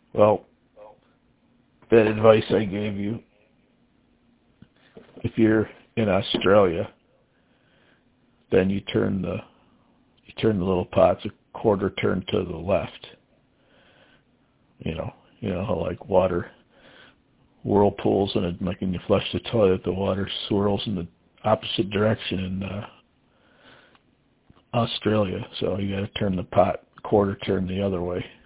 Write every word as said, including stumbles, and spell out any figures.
Well, that advice I gave you, if you're in Australia, then you turn the you turn the little pots a quarter turn to the left. You know, you know how like water whirlpools and it, like when you flush the toilet, the water swirls in the opposite direction in uh, Australia. So you got to turn the pot quarter turn the other way.